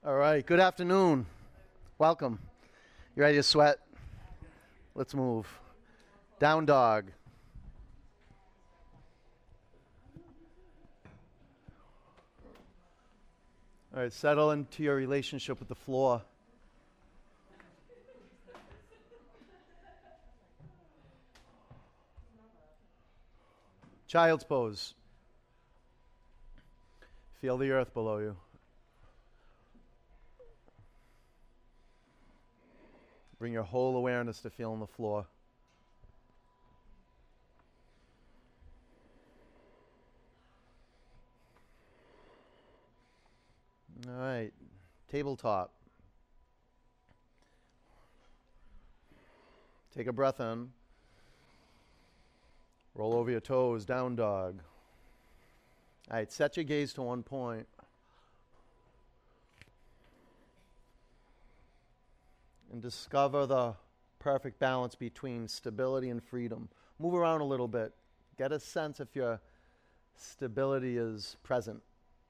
All right, good afternoon. Welcome. You ready to sweat? Let's move. Down dog. All right, settle into your relationship with the floor. Child's pose. Feel the earth below you. Bring your whole awareness to feeling the floor. All right, tabletop. Take a breath in. Roll over your toes, down dog. All right, set your gaze to one point. And discover the perfect balance between stability and freedom. Move around a little bit. Get a sense if your stability is present.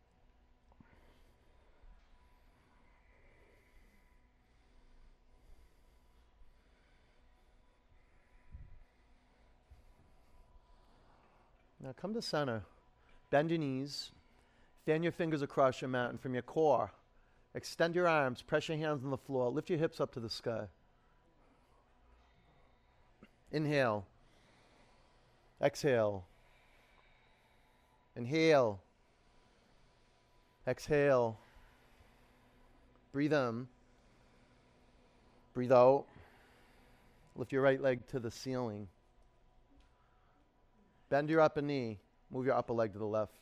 Now come to center. Bend your knees. Fan your fingers across your mat, and from your core, extend your arms, press your hands on the floor, lift your hips up to the sky. Inhale. Exhale. Inhale. Exhale. Breathe in. Breathe out. Lift your right leg to the ceiling. Bend your upper knee. Move your upper leg to the left.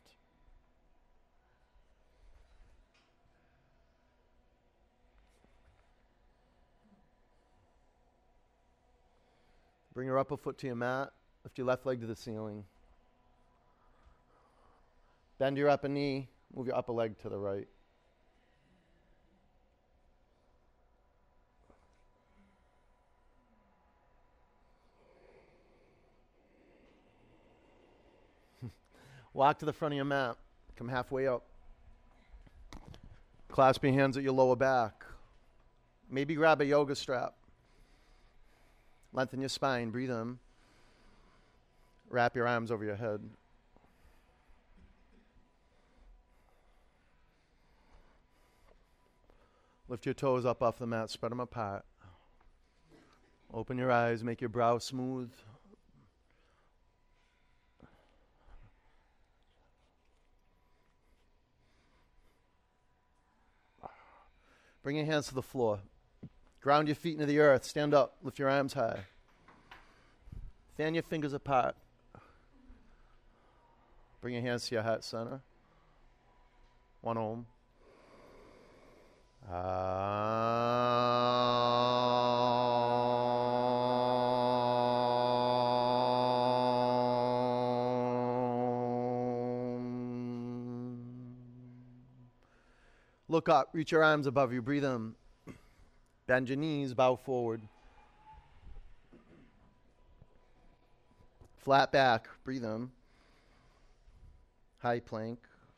Bring your upper foot to your mat. Lift your left leg to the ceiling. Bend your upper knee. Move your upper leg to the right. Walk to the front of your mat. Come halfway up. Clasp your hands at your lower back. Maybe grab a yoga strap. Lengthen your spine. Breathe in. Wrap your arms over your head. Lift your toes up off the mat. Spread them apart. Open your eyes. Make your brow smooth. Bring your hands to the floor. Ground your feet into the earth. Stand up. Lift your arms high. Fan your fingers apart. Bring your hands to your heart center. One Om. Look up, reach your arms above you, breathe in. Bend your knees, bow forward. Flat back, breathe in. High plank.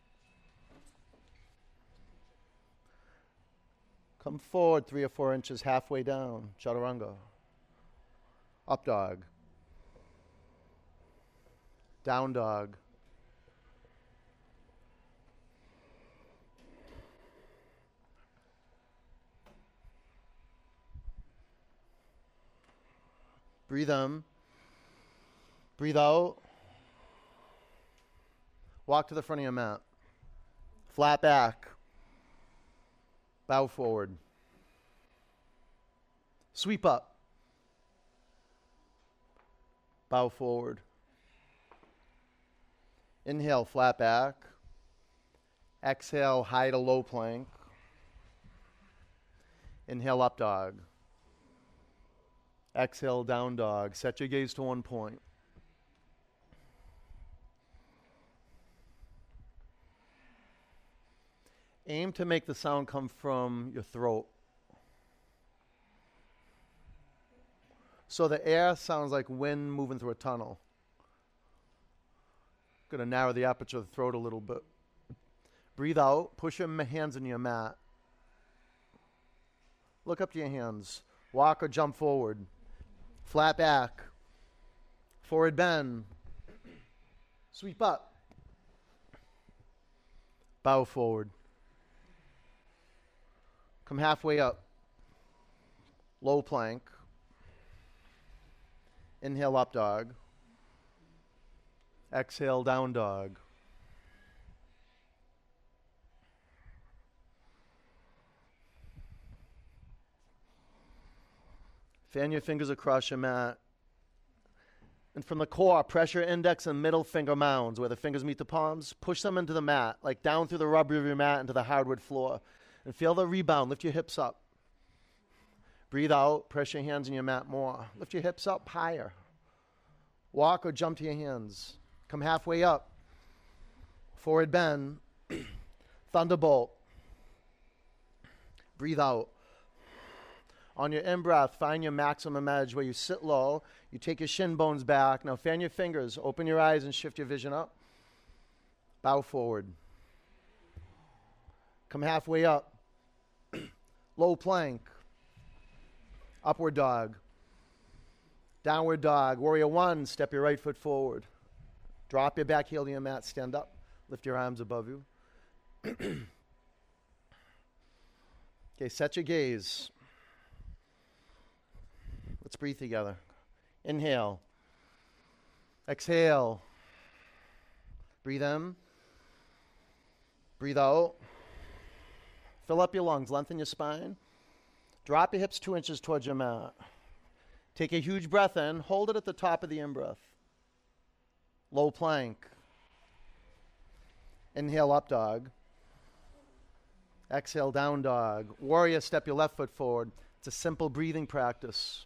Come forward 3 or 4 inches, halfway down, chaturanga. Up dog. Down dog. Breathe in. Breathe out. Walk to the front of your mat. Flat back. Bow forward. Sweep up. Bow forward. Inhale, flat back. Exhale, high to low plank. Inhale, up dog. Exhale, down dog. Set your gaze to one point. Aim to make the sound come from your throat. So the air sounds like wind moving through a tunnel. Going to narrow the aperture of the throat a little bit. Breathe out. Push your hands in your mat. Look up to your hands. Walk or jump forward. Flat back. Forward bend. Sweep up. Bow forward. Come halfway up. Low plank. Inhale, up dog. Exhale, down dog. Fan your fingers across your mat. And from the core, press your index and middle finger mounds where the fingers meet the palms. Push them into the mat, like down through the rubber of your mat into the hardwood floor. And feel the rebound. Lift your hips up. Breathe out. Press your hands in your mat more. Lift your hips up higher. Walk or jump to your hands. Come halfway up. Forward bend. Thunderbolt. Breathe out. On your in-breath, find your maximum edge where you sit low. You take your shin bones back. Now fan your fingers. Open your eyes and shift your vision up. Bow forward. Come halfway up. Low plank. Upward dog. Downward dog. Warrior one, step your right foot forward. Drop your back heel to your mat. Stand up. Lift your arms above you. Okay, set your gaze. Let's breathe together. Inhale. Exhale. Breathe in. Breathe out. Fill up your lungs. Lengthen your spine. Drop your hips 2 inches towards your mat. Take a huge breath in. Hold it at the top of the in-breath. Low plank. Inhale, up dog. Exhale, down dog. Warrior, step your left foot forward. It's a simple breathing practice.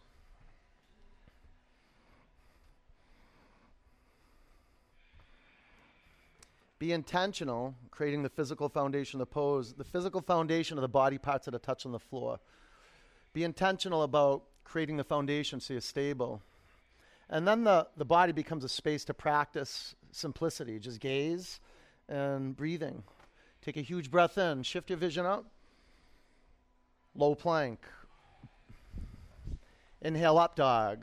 Be intentional, creating the physical foundation of the pose, the physical foundation of the body parts that are touching the floor. Be intentional about creating the foundation so you're stable. And then the body becomes a space to practice simplicity. Just gaze and breathing. Take a huge breath in. Shift your vision up. Low plank. Inhale, up dog.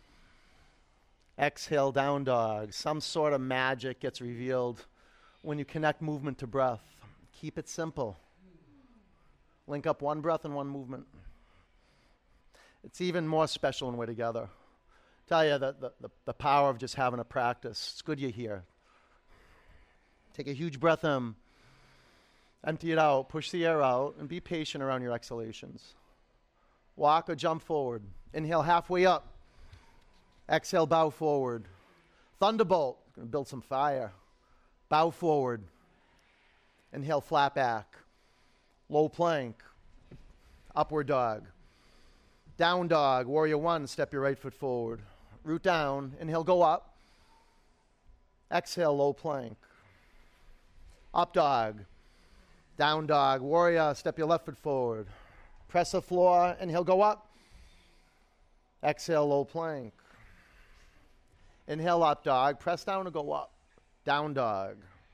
Exhale, down dog. Some sort of magic gets revealed when you connect movement to breath. Keep it simple. Link up one breath and one movement. It's even more special when we're together. Tell you that the power of just having a practice. It's good you're here. Take a huge breath in. Empty it out. Push the air out. And be patient around your exhalations. Walk or jump forward. Inhale halfway up. Exhale, bow forward. Thunderbolt. Going to build some fire. Bow forward. Inhale, flat back. Low plank. Upward dog. Down dog. Warrior one, step your right foot forward. Root down. Inhale, go up. Exhale, low plank. Up dog. Down dog. Warrior, step your left foot forward. Press the floor. Inhale, go up. Exhale, low plank. Inhale, up dog. Press down and go up. Down dog.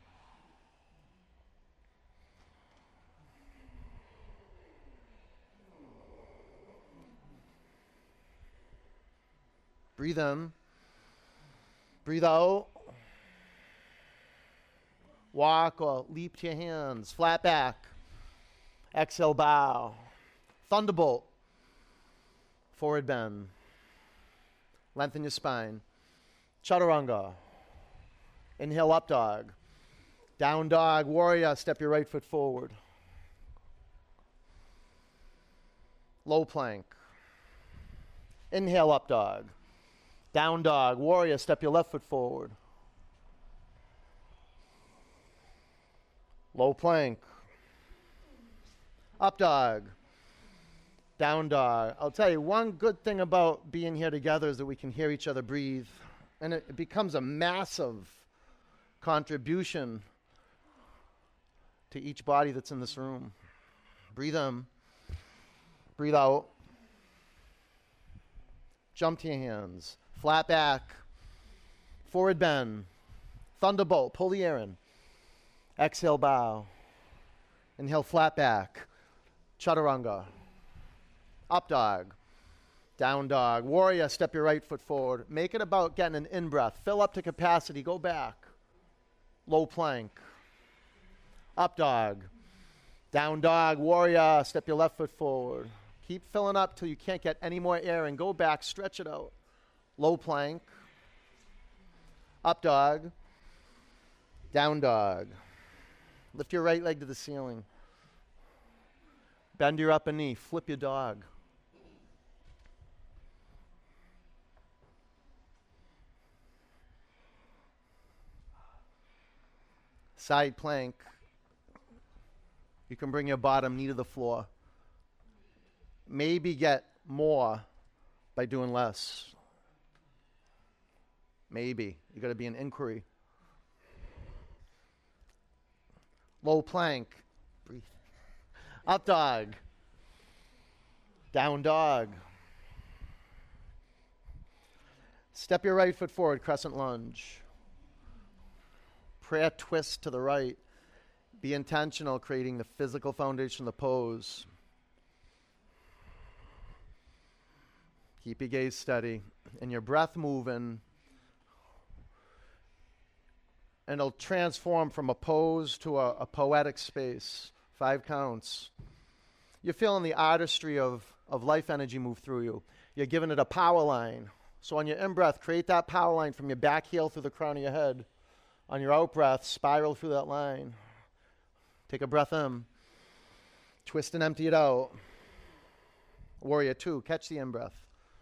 Breathe in. Breathe out. Walk or leap to your hands. Flat back. Exhale, bow. Thunderbolt. Forward bend. Lengthen your spine. Chaturanga. Inhale, up dog. Down dog. Warrior, step your right foot forward. Low plank. Inhale, up dog. Down dog. Warrior, step your left foot forward. Low plank. Up dog. Down dog. I'll tell you, one good thing about being here together is that we can hear each other breathe. And it becomes a massive contribution to each body that's in this room. Breathe in. Breathe out. Jump to your hands. Flat back. Forward bend. Thunderbolt. Pull the air in. Exhale, bow. Inhale, flat back. Chaturanga. Up dog. Down dog. Warrior, step your right foot forward. Make it about getting an in-breath. Fill up to capacity. Go back. Low plank. Up dog. Down dog. Warrior, step your left foot forward. Keep filling up till you can't get any more air and go back. Stretch it out. Low plank. Up dog. Down dog. Lift your right leg to the ceiling. Bend your upper knee. Flip your dog. Side plank. You can bring your bottom knee to the floor. Maybe get more by doing less. Maybe. You got to be an inquiry. Low plank. Breathe. Up dog. Down dog. Step your right foot forward, crescent lunge. Prayer twist to the right. Be intentional, creating the physical foundation of the pose. Keep your gaze steady and your breath moving. And it'll transform from a pose to a poetic space. 5 counts. You're feeling the artistry of life energy move through you. You're giving it a power line. So on your in-breath, create that power line from your back heel through the crown of your head. On your out-breath, spiral through that line. Take a breath in. Twist and empty it out. Warrior 2, catch the in-breath.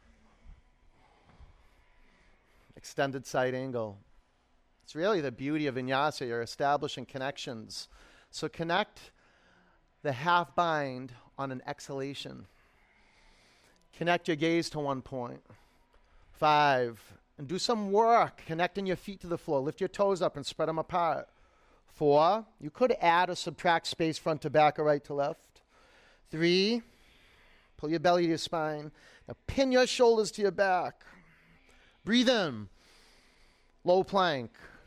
Extended side angle. It's really the beauty of vinyasa. You're establishing connections. So connect the half bind on an exhalation. Connect your gaze to one point. 5. And do some work connecting your feet to the floor. Lift your toes up and spread them apart. 4. You could add or subtract space front to back or right to left. 3. Pull your belly to your spine. Now pin your shoulders to your back. Breathe in. Low plank.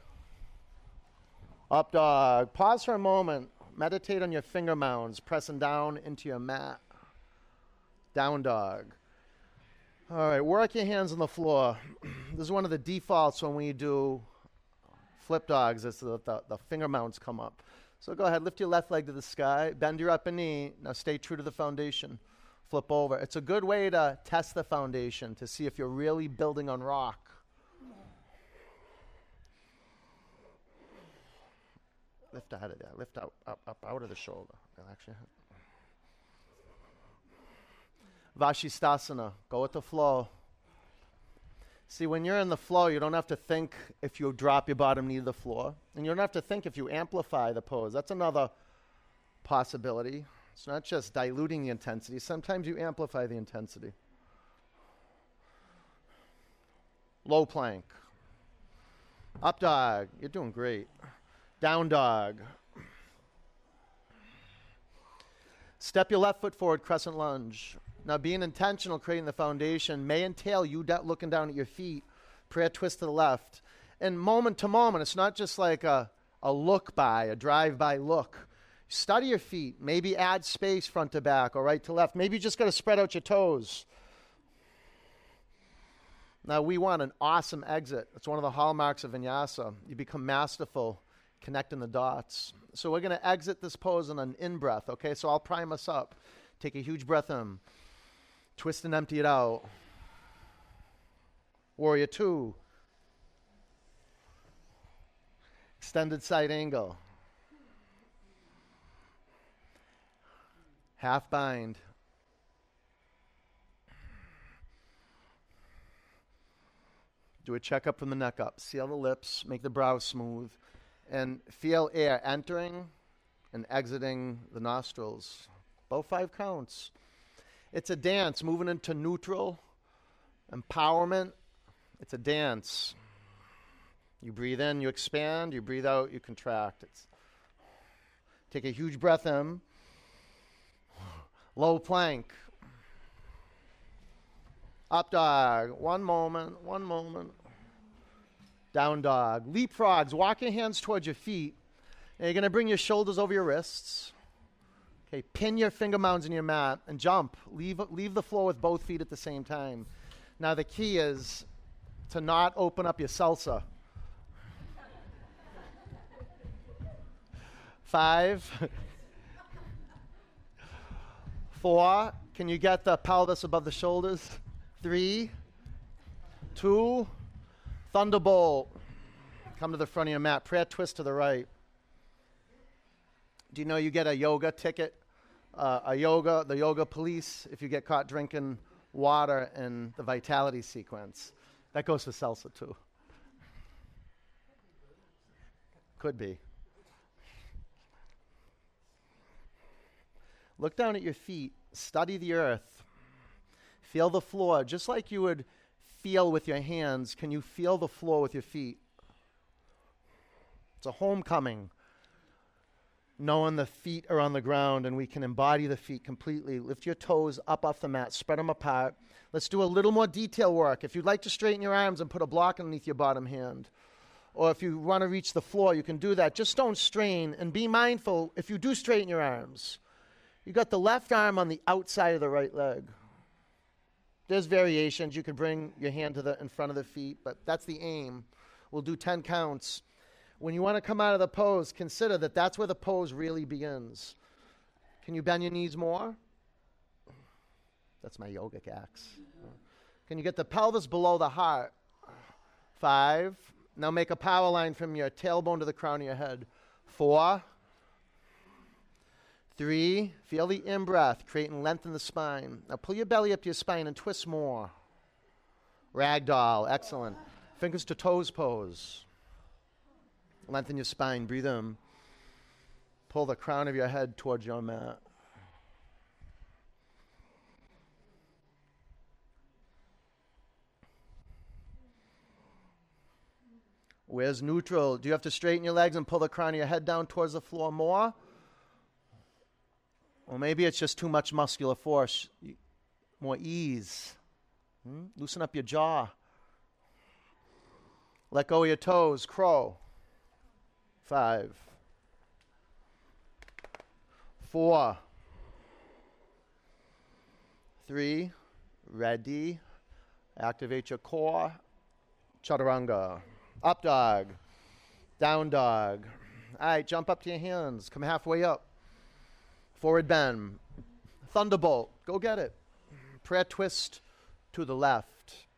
Up dog. Pause for a moment. Meditate on your finger mounds, pressing down into your mat. Down dog. All right, work your hands on the floor. This is one of the defaults when we do flip dogs, is that the finger mounts come up. So go ahead, lift your left leg to the sky, bend your upper knee. Now stay true to the foundation. Flip over. It's a good way to test the foundation to see if you're really building on rock. Lift out of there. Lift up out of the shoulder. Relax your head. Vashisthasana. Go with the flow. See, when you're in the flow, you don't have to think if you drop your bottom knee to the floor. And you don't have to think if you amplify the pose. That's another possibility. It's not just diluting the intensity. Sometimes you amplify the intensity. Low plank. Up dog. You're doing great. Down dog. Step your left foot forward, crescent lunge. Now, being intentional, creating the foundation may entail you looking down at your feet, prayer twist to the left. And moment to moment, it's not just like a look by, a drive-by look. Study your feet. Maybe add space front to back or right to left. Maybe you just got to spread out your toes. Now, we want an awesome exit. It's one of the hallmarks of vinyasa. You become masterful connecting the dots. So we're going to exit this pose on an in-breath, okay? So I'll prime us up. Take a huge breath in. Twist and empty it out. Warrior 2. Extended side angle. Half bind. Do a checkup from the neck up. Seal the lips. Make the brow smooth. And feel air entering and exiting the nostrils. About 5 counts. It's a dance, moving into neutral, empowerment. It's a dance. You breathe in, you expand. You breathe out, you contract. Take a huge breath in. Low plank. Up dog. One moment. Down dog. Leapfrogs. Walk your hands towards your feet. And you're going to bring your shoulders over your wrists. Okay, pin your finger mounds in your mat and jump. Leave the floor with both feet at the same time. Now the key is to not open up your salsa. 5, 4, can you get the pelvis above the shoulders? 3, 2, thunderbolt. Come to the front of your mat. Prayer twist to the right. Do you know you get a yoga ticket? The yoga police, if you get caught drinking water in the vitality sequence. That goes for salsa too. Could be. Look down at your feet. Study the earth. Feel the floor. Just like you would feel with your hands, can you feel the floor with your feet? It's a homecoming. Knowing the feet are on the ground and we can embody the feet completely. Lift your toes up off the mat, spread them apart. Let's do a little more detail work. If you'd like to straighten your arms and put a block underneath your bottom hand, or if you want to reach the floor, you can do that. Just don't strain, and be mindful if you do straighten your arms. You got the left arm on the outside of the right leg. There's variations. You could bring your hand to in front of the feet, but that's the aim. We'll do 10 counts. When you want to come out of the pose, consider that that's where the pose really begins. Can you bend your knees more? That's my yogic axe. Can you get the pelvis below the heart? 5. Now make a power line from your tailbone to the crown of your head. 4. 3. Feel the in-breath, creating length in the spine. Now pull your belly up to your spine and twist more. Ragdoll, excellent. Fingers to toes pose. Lengthen your spine, breathe in. Pull the crown of your head towards your mat. Where's neutral? Do you have to straighten your legs and pull the crown of your head down towards the floor more? Or maybe it's just too much muscular force. More ease. Loosen up your jaw. Let go of your toes, crow. 5, 4, 3, ready. Activate your core. Chaturanga. Up dog. Down dog. All right, jump up to your hands. Come halfway up. Forward bend. Thunderbolt. Go get it. Prayer twist to the left.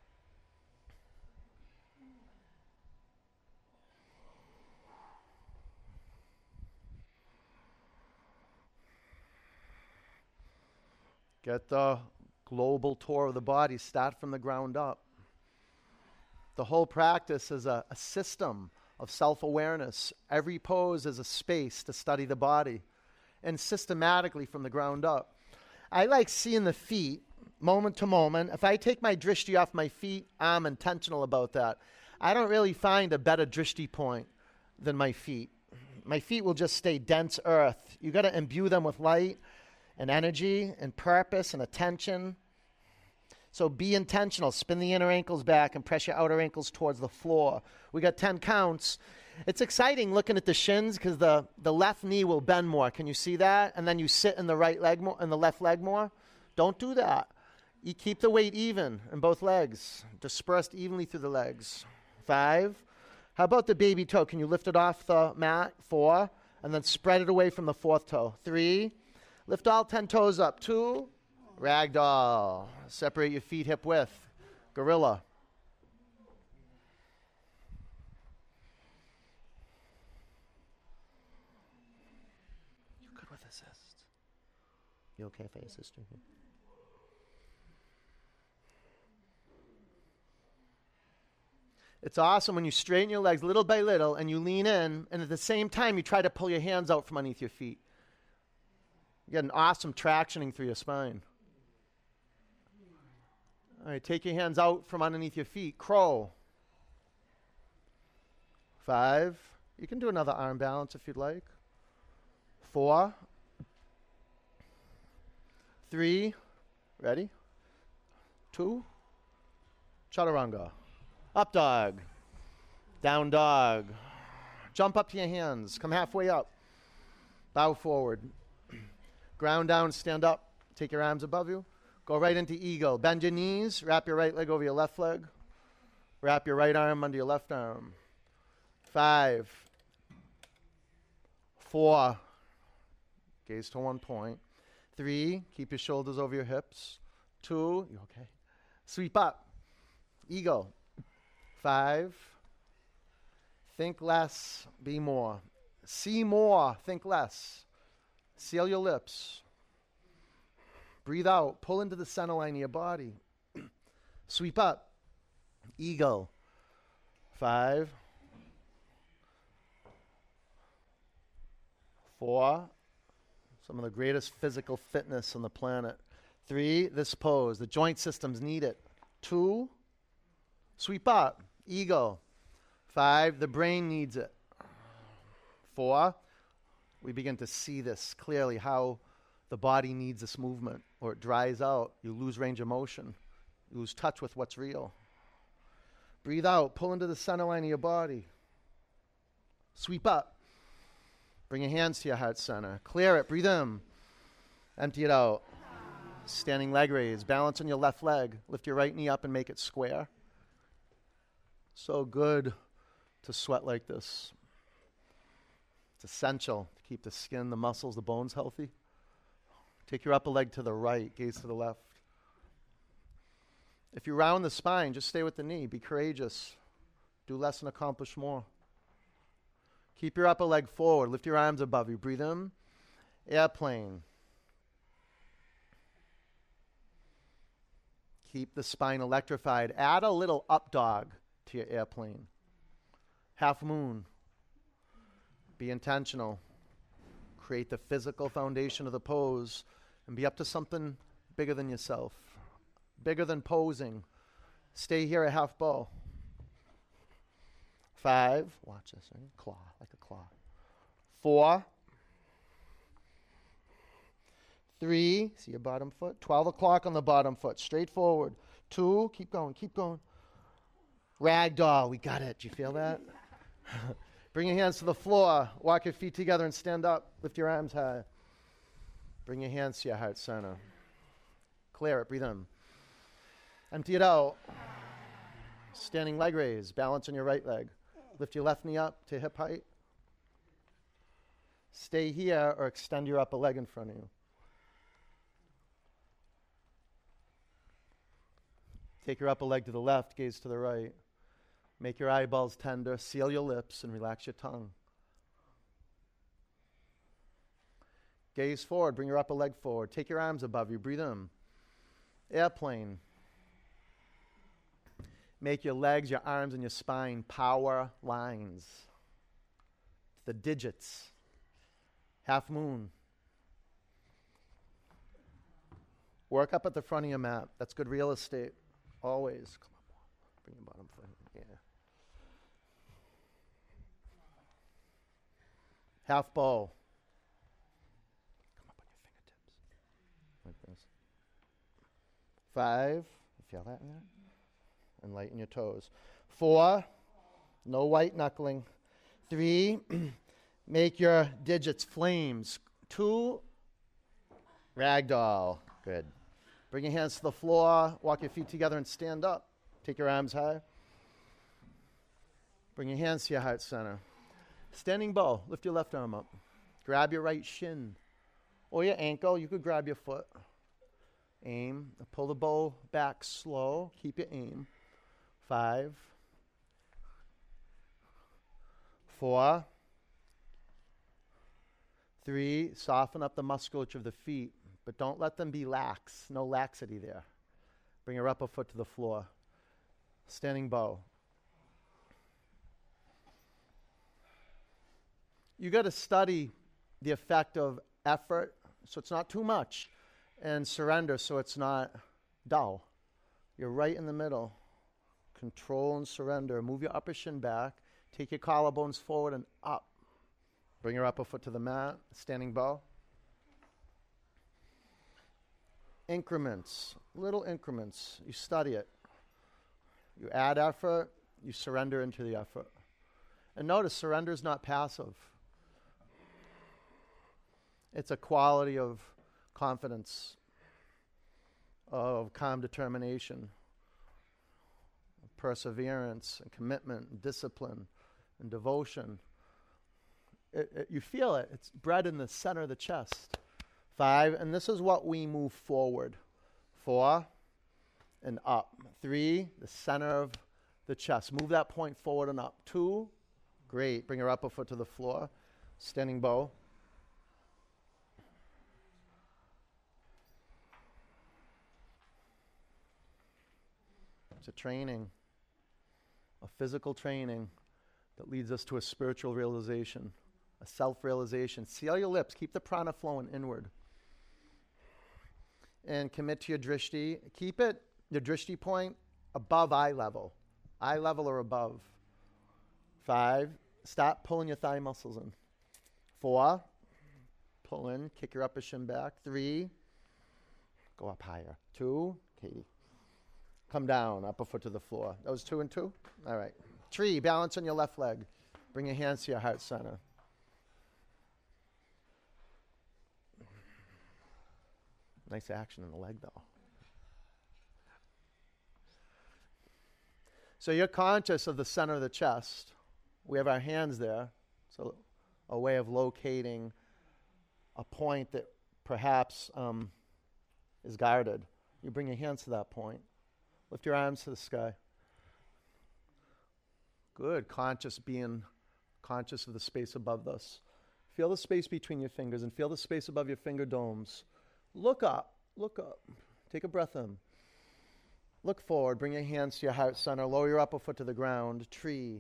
Get the global tour of the body. Start from the ground up. The whole practice is a system of self-awareness. Every pose is a space to study the body, and systematically from the ground up. I like seeing the feet moment to moment. If I take my drishti off my feet, I'm intentional about that. I don't really find a better drishti point than my feet. My feet will just stay dense earth. You got to imbue them with light and energy and purpose and attention. So be intentional. Spin the inner ankles back and press your outer ankles towards the floor. We got 10 counts. It's exciting looking at the shins because the left knee will bend more. Can you see that? And then you sit in the right leg more, in the left leg more. Don't do that. You keep the weight even in both legs, dispersed evenly through the legs. 5. How about the baby toe? Can you lift it off the mat? 4. And then spread it away from the 4th toe. 3. Lift all 10 toes up. 2. Ragdoll. Separate your feet hip width. Gorilla. You good with assist? You okay if I assist you? It's awesome when you straighten your legs little by little and you lean in, and at the same time you try to pull your hands out from underneath your feet. You get an awesome tractioning through your spine. All right, take your hands out from underneath your feet. Crow. 5. You can do another arm balance if you'd like. 4. 3. Ready? 2. Chaturanga. Up dog. Down dog. Jump up to your hands. Come halfway up. Bow forward. Ground down, stand up. Take your arms above you. Go right into eagle. Bend your knees. Wrap your right leg over your left leg. Wrap your right arm under your left arm. 5, 4. Gaze to one point. 3, keep your shoulders over your hips. 2, you okay? Sweep up. Eagle. 5. Think less, be more. See more, think less. Seal your lips. Breathe out. Pull into the center line of your body. Sweep up. Eagle. 5, 4. Some of the greatest physical fitness on the planet. 3, this pose. The joint systems need it. 2, sweep up. Eagle. 5, the brain needs it. 4, we begin to see this clearly, how the body needs this movement, or it dries out. You lose range of motion. You lose touch with what's real. Breathe out. Pull into the center line of your body. Sweep up. Bring your hands to your heart center. Clear it. Breathe in. Empty it out. Standing leg raise. Balance on your left leg. Lift your right knee up and make it square. So good to sweat like this. It's essential to keep the skin, the muscles, the bones healthy. Take your upper leg to the right, gaze to the left. If you round the spine, just stay with the knee. Be courageous. Do less and accomplish more. Keep your upper leg forward. Lift your arms above you. Breathe in. Airplane. Keep the spine electrified. Add a little up dog to your airplane. Half moon. Be intentional. Create the physical foundation of the pose and be up to something bigger than yourself. Bigger than posing. Stay here at half bow. 5. Watch this. Right? Claw. Like a claw. 4. 3. See your bottom foot? 12 o'clock on the bottom foot. Straight forward. 2. Keep going. Keep going. Ragdoll. We got it. Do you feel that? Bring your hands to the floor. Walk your feet together and stand up. Lift your arms high. Bring your hands to your heart center. Clear it. Breathe in. Empty it out. Standing leg raise. Balance on your right leg. Lift your left knee up to hip height. Stay here or extend your upper leg in front of you. Take your upper leg to the left, gaze to the right. Make your eyeballs tender, seal your lips, and relax your tongue. Gaze forward, bring your upper leg forward. Take your arms above you, breathe in. Airplane. Make your legs, your arms, and your spine power lines. The digits. Half moon. Work up at the front of your mat. That's good real estate. Always. Come on, bring your bottom foot. Yeah. Half bow. Come up on your fingertips. Like this. 5. You feel that in there? And lighten your toes. 4. No white knuckling. 3. Make your digits flames. 2. Ragdoll. Good. Bring your hands to the floor. Walk your feet together and stand up. Take your arms high. Bring your hands to your heart center. Standing bow. Lift your left arm up. Grab your right shin or your ankle. You could grab your foot. Aim. Pull the bow back slow. Keep your aim. 5. 4. 3. Soften up the musculature of the feet, but don't let them be lax. No laxity there. Bring your upper foot to the floor. Standing bow. You got to study the effect of effort, so it's not too much, and surrender, so it's not dull. You're right in the middle. Control and surrender. Move your upper shin back. Take your collarbones forward and up. Bring your upper foot to the mat. Standing bow. Increments. Little increments. You study it. You add effort. You surrender into the effort. And notice, surrender is not passive. It's a quality of confidence, of calm determination, of perseverance and commitment and discipline and devotion. You feel it. It's bred in the center of the chest. 5, and this is what we move forward. 4, and up. 3, the center of the chest. Move that point forward and up. 2, great. Bring your upper foot to the floor. Standing bow. It's a training, a physical training that leads us to a spiritual realization, a self-realization. Seal your lips. Keep the prana flowing inward. And commit to your drishti. Keep it, your drishti point, above eye level or above. 5, stop pulling your thigh muscles in. 4, pull in, kick your upper shin back. 3, go up higher. 2, Katie, come down, upper foot to the floor. That was 2 and 2? All right. Tree, balance on your left leg. Bring your hands to your heart center. Nice action in the leg, though. So you're conscious of the center of the chest. We have our hands there. So a way of locating a point that perhaps is guarded. You bring your hands to that point. Lift your arms to the sky. Good. Being conscious of the space above us. Feel the space between your fingers and feel the space above your finger domes. Look up. Take a breath in. Look forward. Bring your hands to your heart center. Lower your upper foot to the ground. Tree.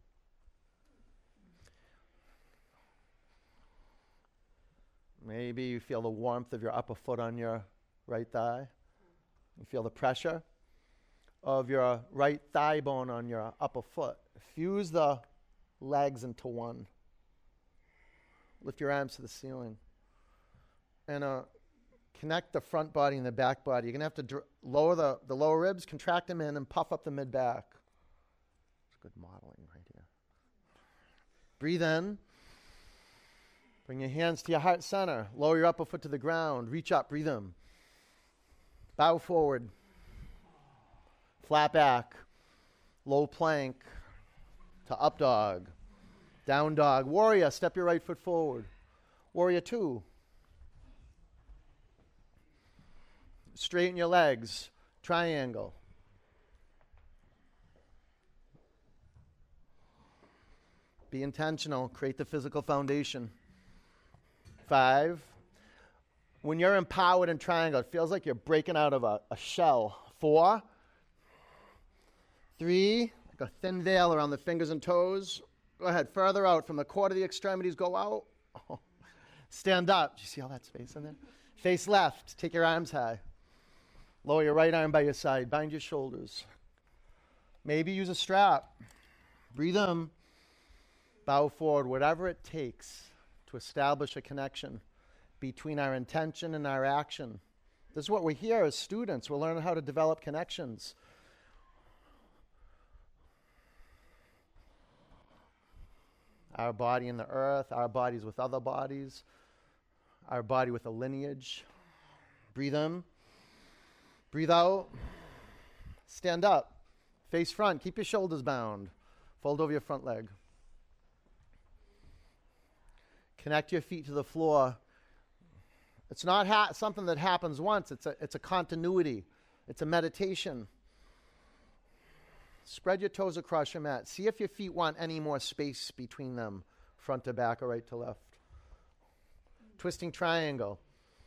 Maybe you feel the warmth of your upper foot on your right thigh. You feel the pressure of your right thigh bone on your upper foot. Fuse the legs into one. Lift your arms to the ceiling. And connect the front body and the back body. You're going to have to lower the lower ribs, contract them in, and puff up the mid-back. It's good modeling right here. Breathe in. Bring your hands to your heart center. Lower your upper foot to the ground. Reach up. Breathe in. Bow forward. Flat back. Low plank to up dog. Down dog. Warrior. Step your right foot forward. Warrior 2. Straighten your legs. Triangle. Be intentional. Create the physical foundation. 5. When you're empowered in triangle, it feels like you're breaking out of a shell. 4. 3. Like a thin veil around the fingers and toes. Go ahead. Further out from the core to the extremities. Go out. Oh. Stand up. Do you see all that space in there? Face left. Take your arms high. Lower your right arm by your side. Bind your shoulders. Maybe use a strap. Breathe in. Bow forward. Whatever it takes to establish a connection between our intention and our action. This is what we're here as students. We're learning how to develop connections. Our body in the earth, our bodies with other bodies, our body with a lineage. Breathe in. Breathe out. Stand up. Face front. Keep your shoulders bound. Fold over your front leg. Connect your feet to the floor. It's not something that happens once. It's a continuity. It's a meditation. Spread your toes across your mat. See if your feet want any more space between them, front to back or right to left. Twisting triangle.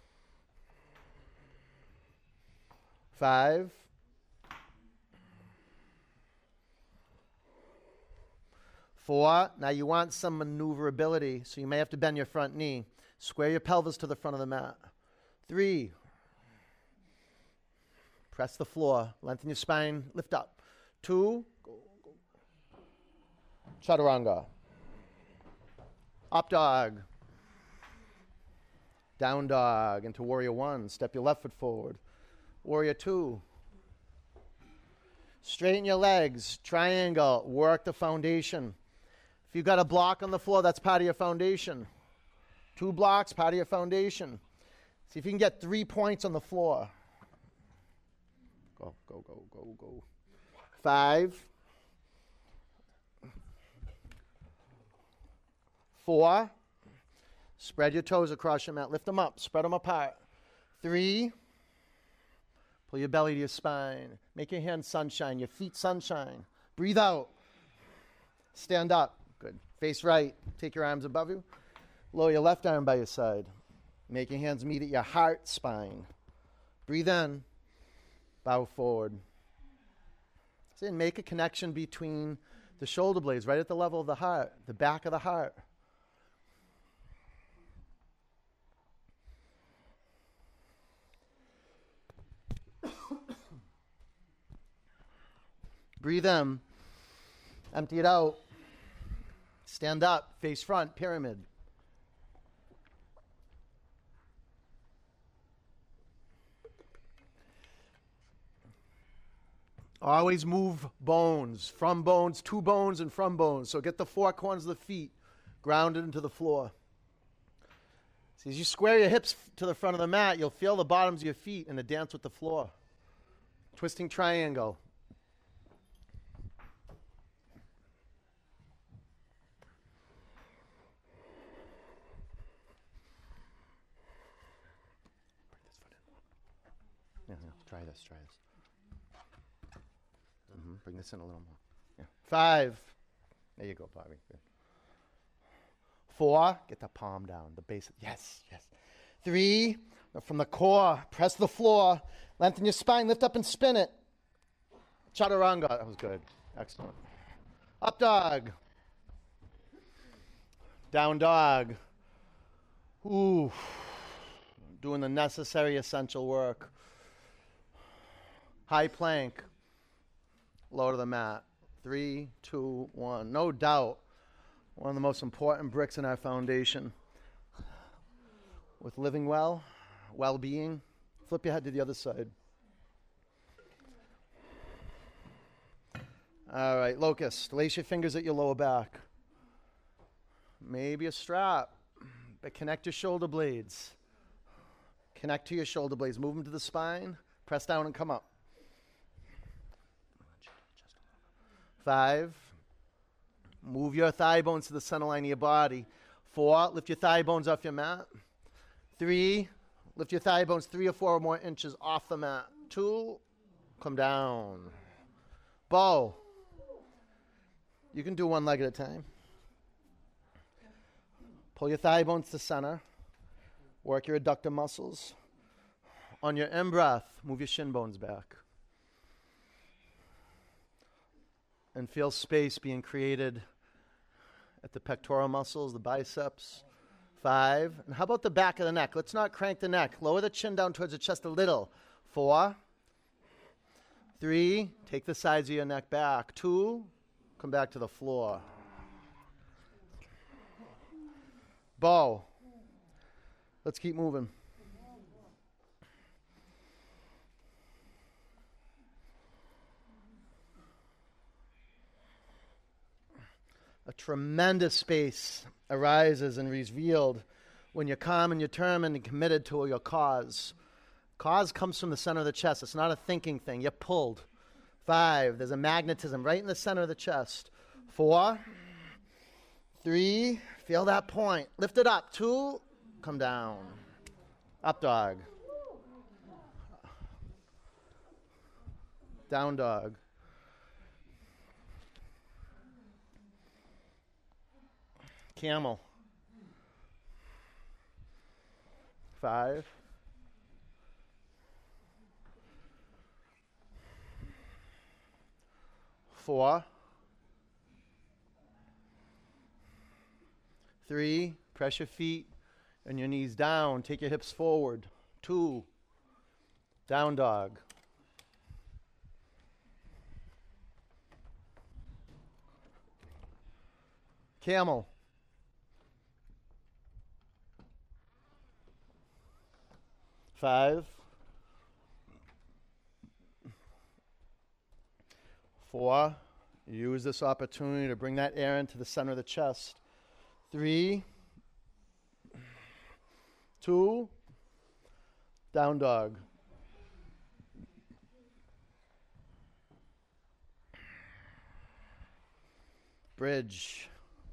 5. 4. Now you want some maneuverability, so you may have to bend your front knee. Square your pelvis to the front of the mat. 3. Press the floor. Lengthen your spine. Lift up. 2. Chaturanga. Up dog. Down dog into warrior 1. Step your left foot forward. Warrior 2. Straighten your legs. Triangle. Work the foundation. If you've got a block on the floor, that's part of your foundation. 2 blocks, part of your foundation. See if you can get 3 points on the floor. Go, go, go, go, go. 5, 4. Spread your toes across your mat. Lift them up. Spread them apart. 3. Pull your belly to your spine. Make your hands sunshine. Your feet sunshine. Breathe out. Stand up. Good. Face right. Take your arms above you. Lower your left arm by your side. Make your hands meet at your heart spine. Breathe in. Bow forward. And make a connection between the shoulder blades right at the level of the heart, the back of the heart. Breathe in. Empty it out. Stand up. Face front. Pyramid. Always move bones. From bones, to bones, and from bones. So get the 4 corners of the feet grounded into the floor. See, as you square your hips to the front of the mat, you'll feel the bottoms of your feet in a dance with the floor. Twisting triangle. Try this. Bring this in a little more. Yeah. 5. There you go, Bobby. Good. 4. Get the palm down. The base. Yes. 3. From the core, press the floor. Lengthen your spine. Lift up and spin it. Chaturanga. That was good. Excellent. Up dog. Down dog. Ooh. Doing the necessary essential work. High plank. Lower to the mat. 3, 2, 1. No doubt, one of the most important bricks in our foundation. With living well, well-being. Flip your head to the other side. All right, locust. Lace your fingers at your lower back. Maybe a strap, but connect your shoulder blades. Connect to your shoulder blades. Move them to the spine. Press down and come up. 5. Move your thigh bones to the center line of your body. 4. Lift your thigh bones off your mat. 3. Lift your thigh bones 3 or 4 more inches off the mat. 2. Come down. Bow. You can do one leg at a time. Pull your thigh bones to center. Work your adductor muscles. On your in-breath, move your shin bones back. And feel space being created at the pectoral muscles, the biceps. 5. And how about the back of the neck? Let's not crank the neck. Lower the chin down towards the chest a little. 4. 3. Take the sides of your neck back. 2. Come back to the floor. Bow. Let's keep moving. A tremendous space arises and revealed when you're calm and you're determined and committed to your cause. Cause comes from the center of the chest. It's not a thinking thing. You're pulled. 5. There's a magnetism right in the center of the chest. 4. 3. Feel that point. Lift it up. 2. Come down. Up dog. Down dog. Camel. 5. 4. 3. Press your feet and your knees down. Take your hips forward. 2. Down dog. Camel. 5. 4. Use this opportunity to bring that air into the center of the chest. 3. 2. Down dog. Bridge.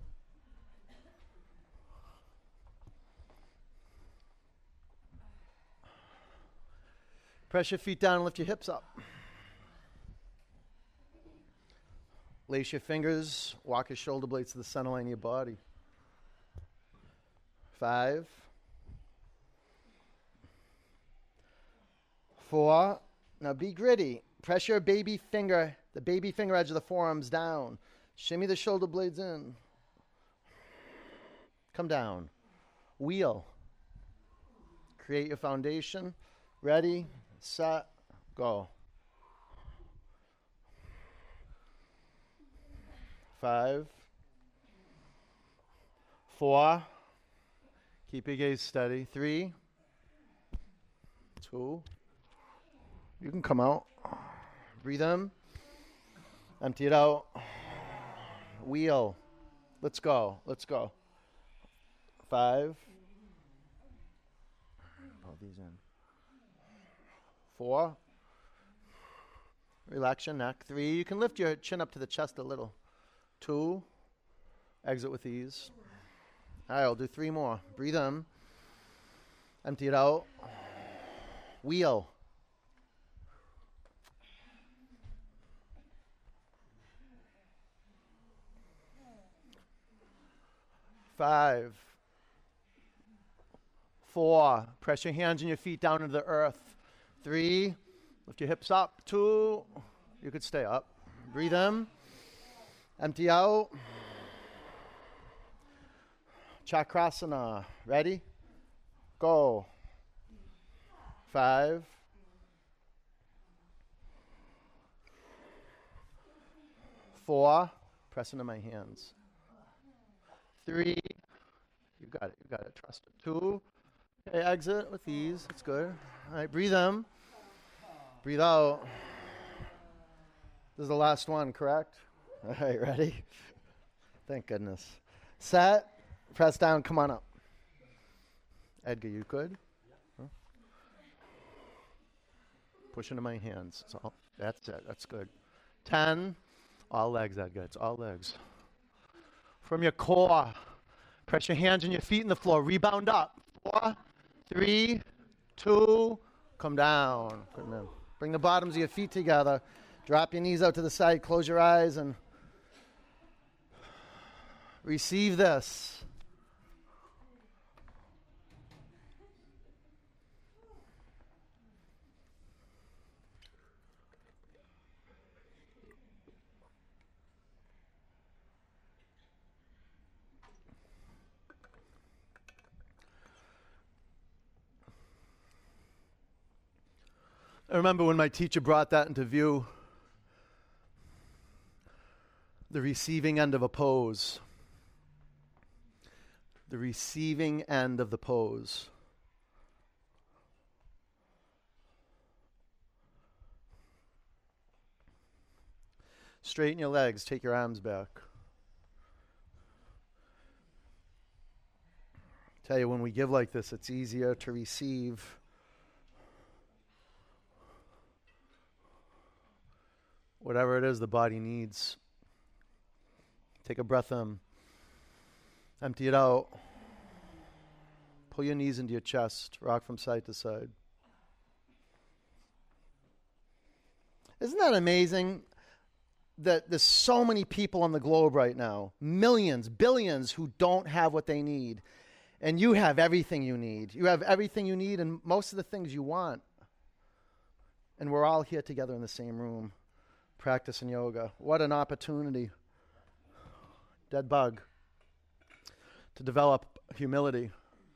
Press your feet down and lift your hips up. Lace your fingers, walk your shoulder blades to the center line of your body. 5, 4. Now be gritty. Press your baby finger, the baby finger edge of the forearms down. Shimmy the shoulder blades in. Come down. Wheel. Create your foundation. Ready, set, go. 5, 4. Keep your gaze steady. 3, 2. You can come out. Breathe in. Empty it out. Wheel. Let's go. Let's go. 5. Pull these in. 4. Relax your neck. 3. You can lift your chin up to the chest a little. 2. Exit with ease. All right, I'll do 3 more. Breathe in. Empty it out. Wheel. 5, 4. Press your hands and your feet down into the earth. 3. Lift your hips up. 2. You could stay up. Breathe in. Empty out. Chakrasana. Ready? Go. 5. 4. Press into my hands. 3. You got it. You got it. Trust it. 2. Okay, exit with ease. That's good. All right, breathe in. Breathe out. This is the last one, correct? All right, ready? Thank goodness. Set. Press down. Come on up. Edgar, you good? Huh? Push into my hands. That's it. That's good. 10. All legs, Edgar. It's all legs. From your core, press your hands and your feet in the floor. Rebound up. 4, 3, 2, come down. Bring the bottoms of your feet together. Drop your knees out to the side. Close your eyes and receive this. I remember when my teacher brought that into view, the receiving end of a pose. The receiving end of the pose. Straighten your legs, take your arms back. Tell you, when we give like this, it's easier to receive. Whatever it is the body needs. Take a breath in. Empty it out. Pull your knees into your chest. Rock from side to side. Isn't that amazing that there's so many people on the globe right now, millions, billions, who don't have what they need. And you have everything you need. You have everything you need and most of the things you want. And we're all here together in the same room. Practicing yoga. What an opportunity. Dead bug. To develop humility.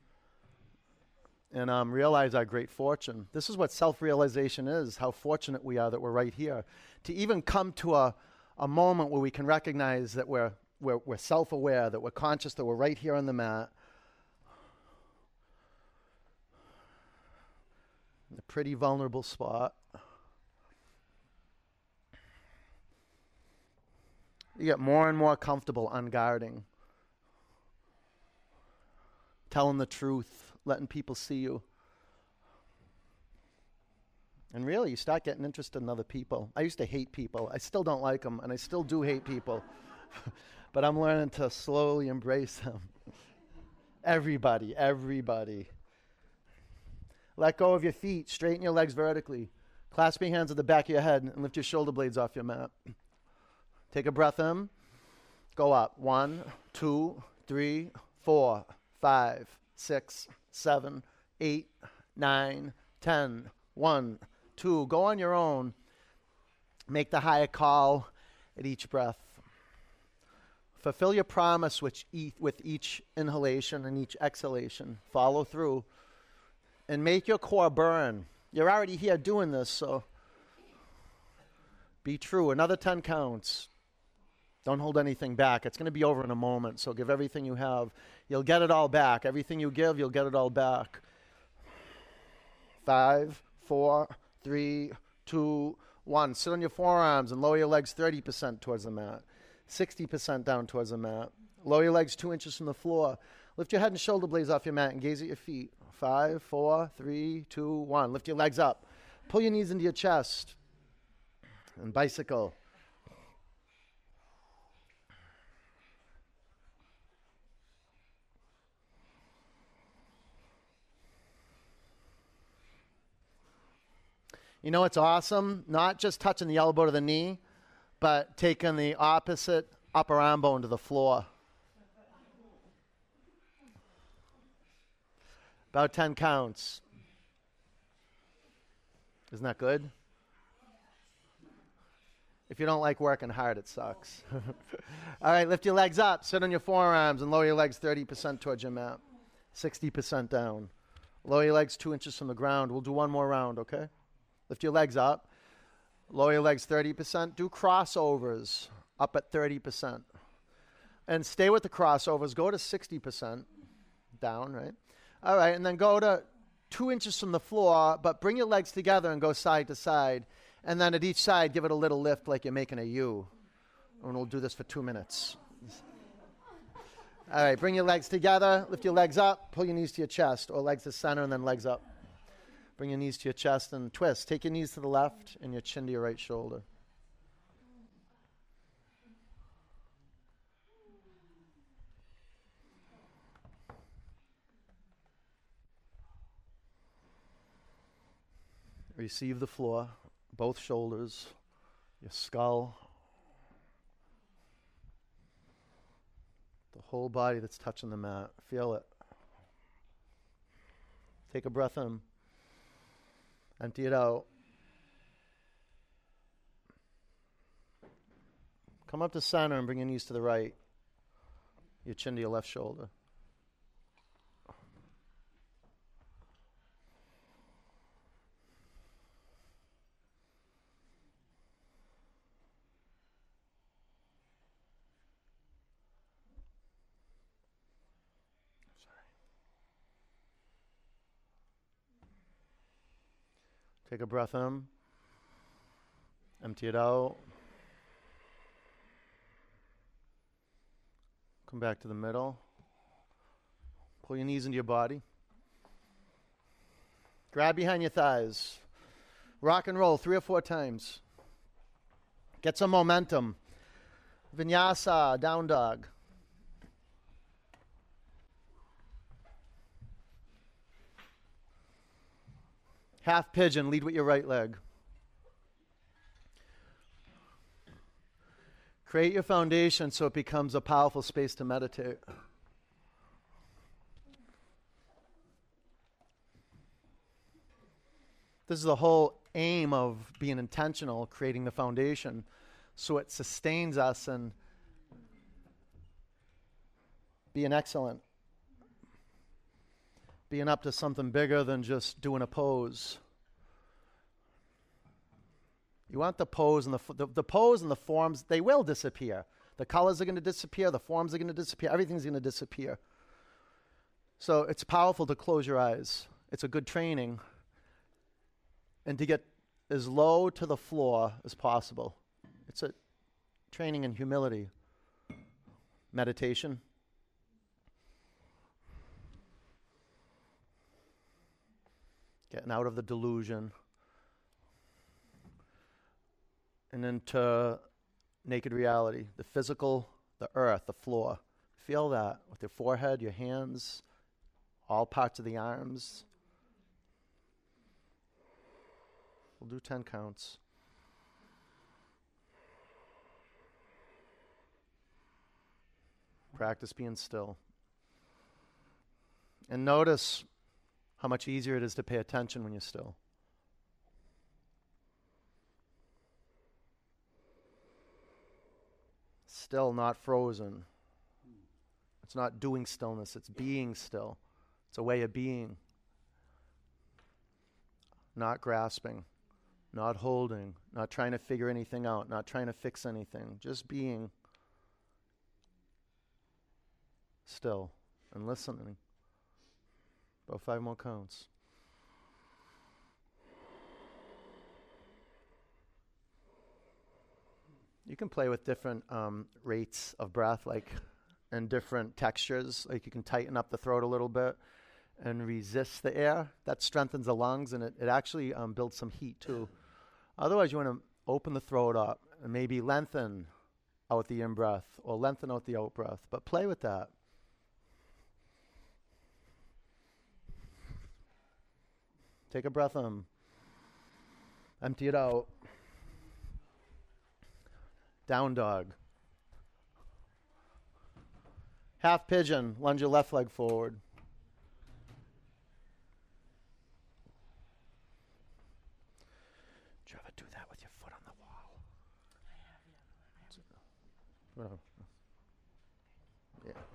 And realize our great fortune. This is what self-realization is. How fortunate we are that we're right here. To even come to a moment where we can recognize that we're self-aware, that we're conscious, that we're right here on the mat. In a pretty vulnerable spot. You get more and more comfortable unguarding. Telling the truth, letting people see you. And really, you start getting interested in other people. I used to hate people. I still don't like them, and I still do hate people. But I'm learning to slowly embrace them. Everybody, everybody. Let go of your feet. Straighten your legs vertically. Clasp your hands at the back of your head and lift your shoulder blades off your mat. Take a breath in. Go up. 1, 2, 3, 4, 5, 6, 7, 8, 9, 10. 1, 2. Go on your own. Make the higher call at each breath. Fulfill your promise with each inhalation and each exhalation. Follow through. And make your core burn. You're already here doing this, so be true. Another 10 counts. Don't hold anything back. It's going to be over in a moment, so give everything you have. You'll get it all back. Everything you give, you'll get it all back. 5, 4, 3, 2, 1. Sit on your forearms and lower your legs 30% towards the mat. 60% down towards the mat. Lower your legs 2 inches from the floor. Lift your head and shoulder blades off your mat and gaze at your feet. 5, 4, 3, 2, 1. Lift your legs up. Pull your knees into your chest. And bicycle. You know what's awesome? Not just touching the elbow to the knee, but taking the opposite upper arm bone to the floor. About 10 counts. Isn't that good? If you don't like working hard, it sucks. All right, lift your legs up. Sit on your forearms and lower your legs 30% towards your mat. 60% down. Lower your legs 2 inches from the ground. We'll do one more round, okay? Lift your legs up. Lower your legs 30%. Do crossovers up at 30%. And stay with the crossovers. Go to 60% down, right? All right, and then go to 2 inches from the floor, but bring your legs together and go side to side. And then at each side, give it a little lift like you're making a U. And we'll do this for 2 minutes. All right, bring your legs together. Lift your legs up. Pull your knees to your chest, or legs to center and then legs up. Bring your knees to your chest and twist. Take your knees to the left and your chin to your right shoulder. Receive the floor, both shoulders, your skull, the whole body that's touching the mat. Feel it. Take a breath in. Empty it out. Come up to center and bring your knees to the right, your chin to your left shoulder. Take a breath in. Empty it out. Come back to the middle. Pull your knees into your body. Grab behind your thighs. Rock and roll 3 or 4 times. Get some momentum. Vinyasa, down dog. Half pigeon, lead with your right leg. Create your foundation so it becomes a powerful space to meditate. This is the whole aim of being intentional, creating the foundation, so it sustains us and being excellent. Being up to something bigger than just doing a pose. You want the pose and the pose and the forms, they will disappear. The colors are going to disappear, the forms are going to disappear, everything's going to disappear. So it's powerful to close your eyes. It's a good training. And to get as low to the floor as possible. It's a training in humility. Meditation. Getting out of the delusion. and into naked reality, the physical, the earth, the floor. Feel that with your forehead, your hands, all parts of the arms. We'll do 10 counts. Practice being still. And notice how much easier it is to pay attention when you're still. Still, not frozen. It's not doing stillness, it's being still. It's a way of being. Not grasping, not holding, not trying to figure anything out, not trying to fix anything, just being still and listening. About 5 more counts. You can play with different rates of breath, and different textures. Like you can tighten up the throat a little bit and resist the air. That strengthens the lungs, and it actually builds some heat too. Otherwise, you want to open the throat up and maybe lengthen out the in-breath or lengthen out the out-breath. But play with that. Take a breath in. Empty it out. Down dog. Half pigeon. Lunge your left leg forward. Did you ever do that with your foot on the wall? I have, yeah. Yeah.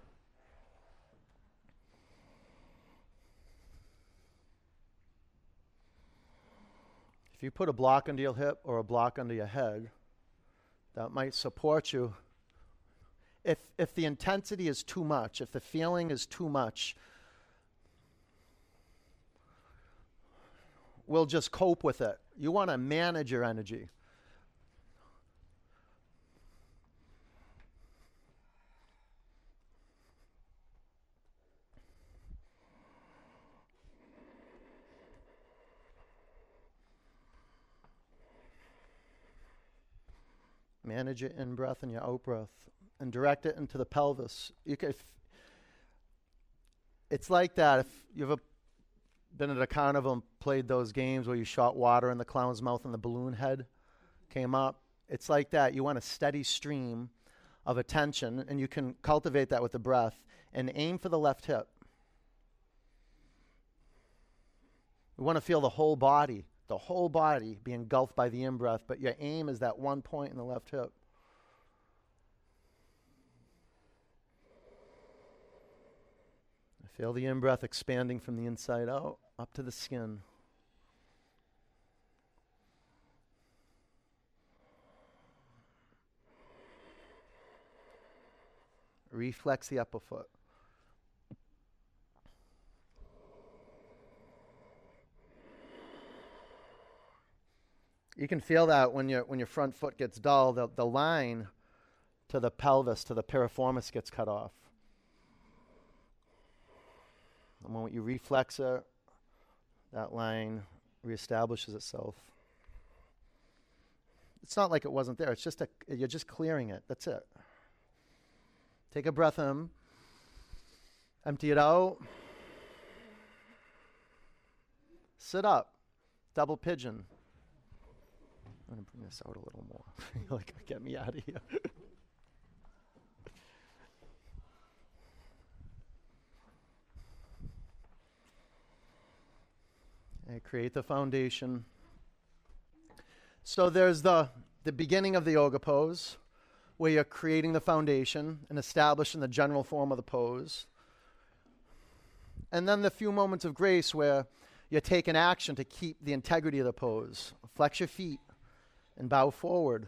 If you put a block under your hip or a block under your head, that might support you. If the intensity is too much, if the feeling is too much, we'll just cope with it. You want to manage your energy. Manage your in-breath and your out-breath and direct it into the pelvis. It's like that. If you've ever been at a carnival and played those games where you shot water in the clown's mouth and the balloon head came up, it's like that. You want a steady stream of attention, and you can cultivate that with the breath and aim for the left hip. We want to feel the whole body be engulfed by the in-breath, but your aim is that one point in the left hip. Feel the in-breath expanding from the inside out, up to the skin. Reflex the upper foot. You can feel that when your front foot gets dull, the line to the pelvis, to the piriformis gets cut off. The moment you reflex it, that line reestablishes itself. It's not like it wasn't there. It's just you're just clearing it. That's it. Take a breath in. Empty it out. Sit up. Double pigeon. I'm going to bring this out a little more. Get me out of here. And create the foundation. So there's the beginning of the yoga pose, where you're creating the foundation and establishing the general form of the pose. And then the few moments of grace where you're taking action to keep the integrity of the pose. Flex your feet and bow forward.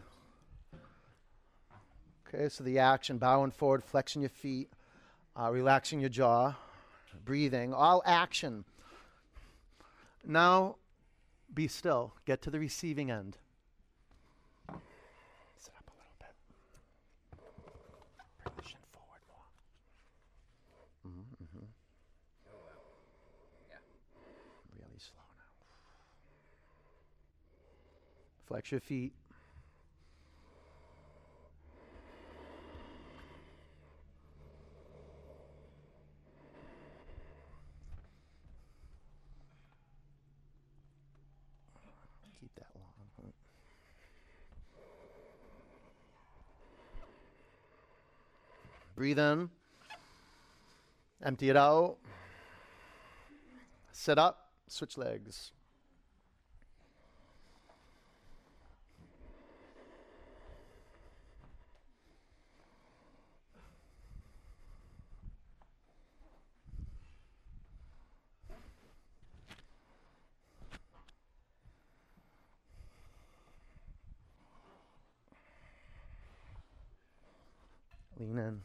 Okay, so the action, bowing forward, flexing your feet, relaxing your jaw, breathing, all action. Now, be still. Get to the receiving end. Sit up a little bit. Bring the shin forward more. Mm-hmm. Yeah. Really slow now. Flex your feet. Breathe in. Empty it out. Sit up. Switch legs. Lean in.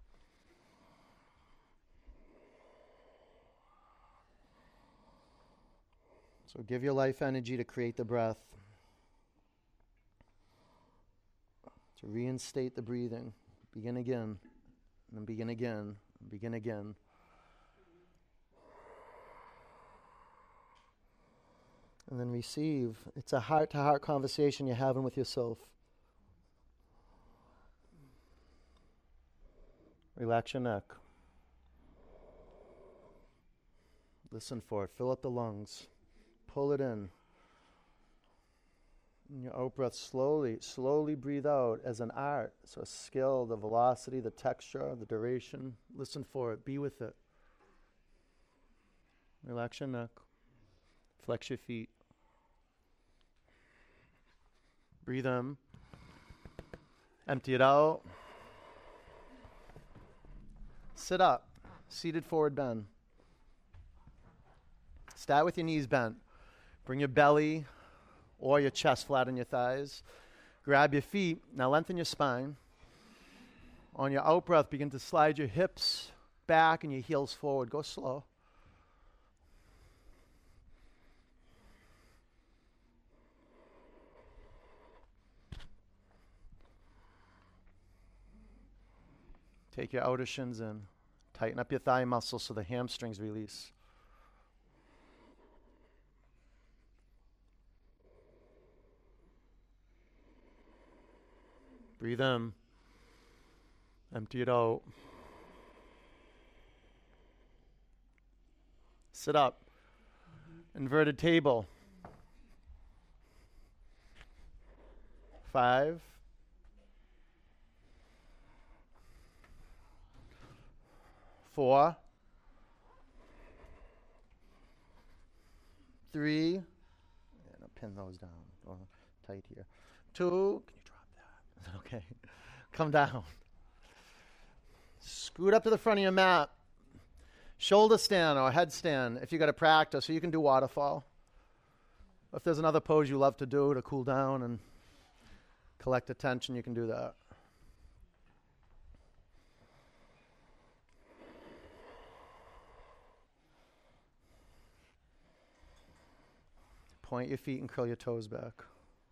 So give your life energy to create the breath, to reinstate the breathing. Begin again, and then begin again, and begin again. And then receive. It's a heart-to-heart conversation you're having with yourself. Relax your neck. Listen for it. Fill up the lungs. Pull it in. And your out breath, slowly breathe out as an art. So a skill, the velocity, the texture, the duration. Listen for it. Be with it. Relax your neck. Flex your feet. Breathe in. Empty it out. Sit up. Seated forward bend. Start with your knees bent. Bring your belly or your chest flat on your thighs. Grab your feet. Now lengthen your spine. On your out breath, begin to slide your hips back and your heels forward. Go slow. Take your outer shins in. Tighten up your thigh muscles so the hamstrings release. Breathe in. Empty it out. Sit up. Inverted table. 5. 4. 3. And I'll pin those down. Go tight here. 2. Can you drop that? Is that okay? Come down. Scoot up to the front of your mat. Shoulder stand or headstand if you got to practice, so you can do waterfall. If there's another pose you love to do to cool down and collect attention, you can do that. Point your feet and curl your toes back.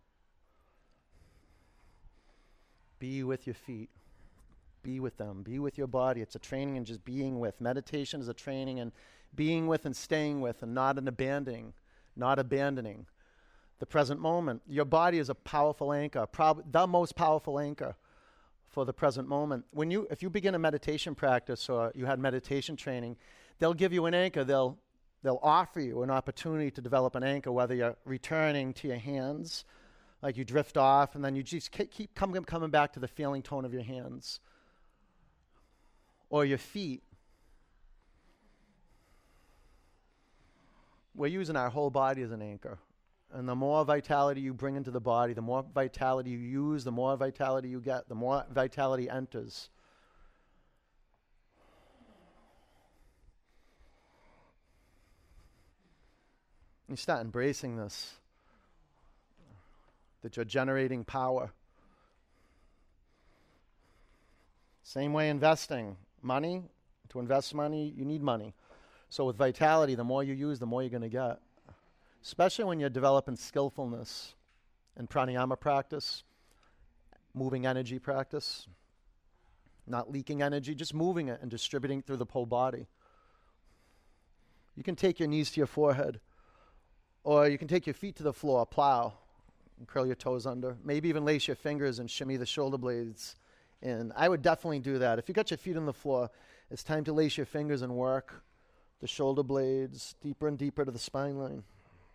Be with your feet. Be with them. Be with your body. It's a training in just being with. Meditation is a training in being with and staying with and not abandoning the present moment. Your body is a powerful anchor, the most powerful anchor for the present moment. If you begin a meditation practice or you had meditation training, they'll give you an anchor. They'll offer you an opportunity to develop an anchor, whether you're returning to your hands, like you drift off, and then you just keep coming back to the feeling tone of your hands. Or your feet. We're using our whole body as an anchor. And the more vitality you bring into the body, the more vitality you use, the more vitality you get, the more vitality enters. You start embracing this, that you're generating power. Same way investing. Money, to invest money, you need money. So with vitality, the more you use, the more you're going to get. Especially when you're developing skillfulness in pranayama practice, moving energy practice, not leaking energy, just moving it and distributing it through the whole body. You can take your knees to your forehead, or you can take your feet to the floor, plow, and curl your toes under. Maybe even lace your fingers and shimmy the shoulder blades. And I would definitely do that. If you got your feet on the floor, it's time to lace your fingers and work the shoulder blades deeper and deeper to the spine line.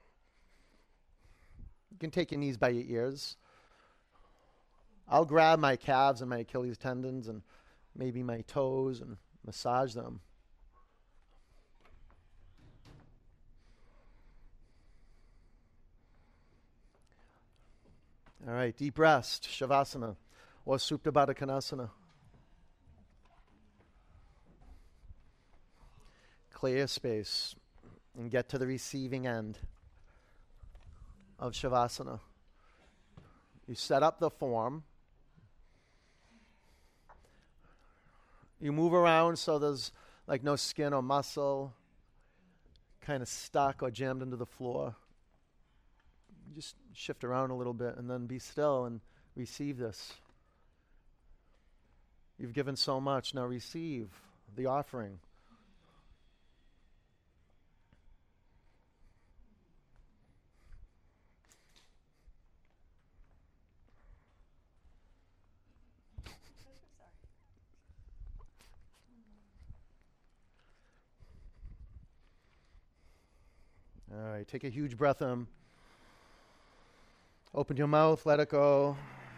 You can take your knees by your ears. I'll grab my calves and my Achilles tendons and maybe my toes, and massage them. All right, deep rest, Shavasana, or Supta Baddha Konasana. Clear space and get to the receiving end of Shavasana. You set up the form. You move around so there's like no skin or muscle kind of stuck or jammed into the floor. You just shift around a little bit and then be still and receive this. You've given so much, now receive the offering. All right, take a huge breath in. Open your mouth, let it go.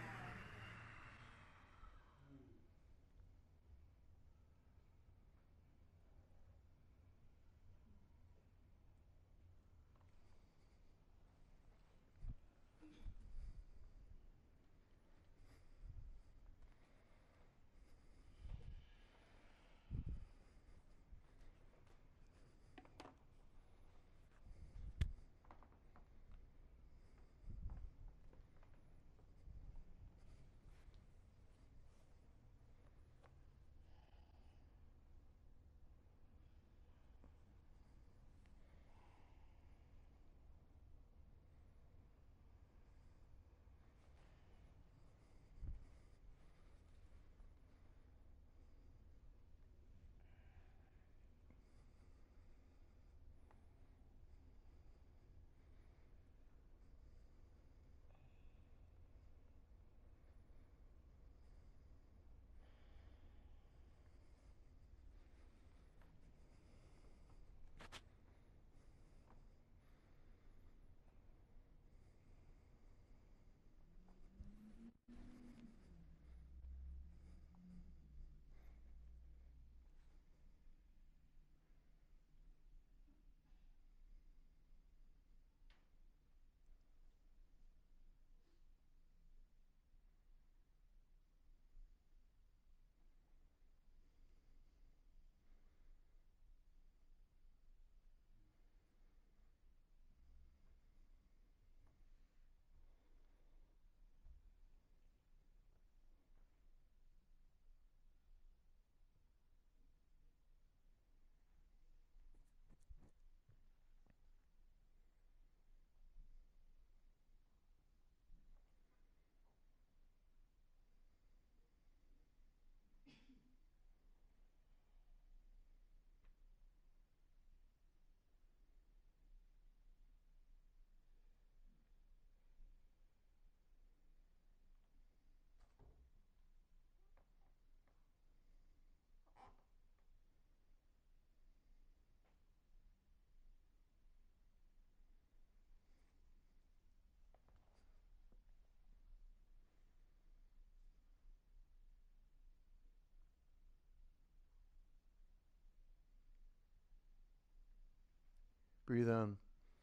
Breathe in.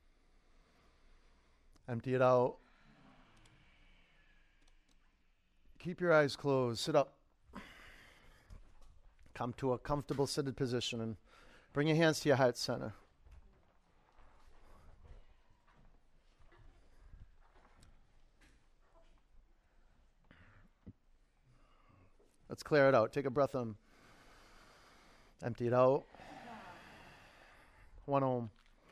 Empty it out. Keep your eyes closed. Sit up. Come to a comfortable seated position and bring your hands to your heart center. Let's clear it out. Take a breath in. Empty it out. One Om.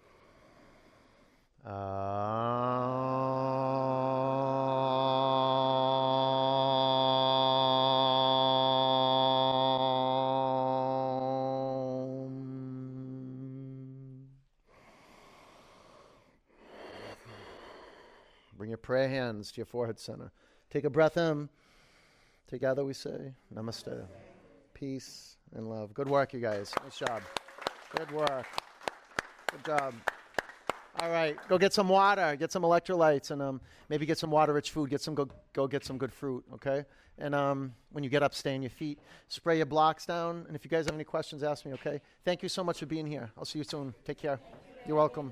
Bring your prayer hands to your forehead center. Take a breath in. Together we say, Namaste. Peace and love. Good work, you guys. Nice job. Good work. Good job. All right, go get some water, get some electrolytes, and maybe get some water-rich food. Go get some good fruit, okay? And when you get up, stay on your feet. Spray your blocks down. And if you guys have any questions, ask me, okay? Thank you so much for being here. I'll see you soon. Take care. You're welcome.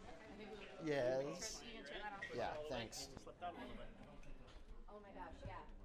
Yes. Yeah, thanks. Oh my gosh, yeah.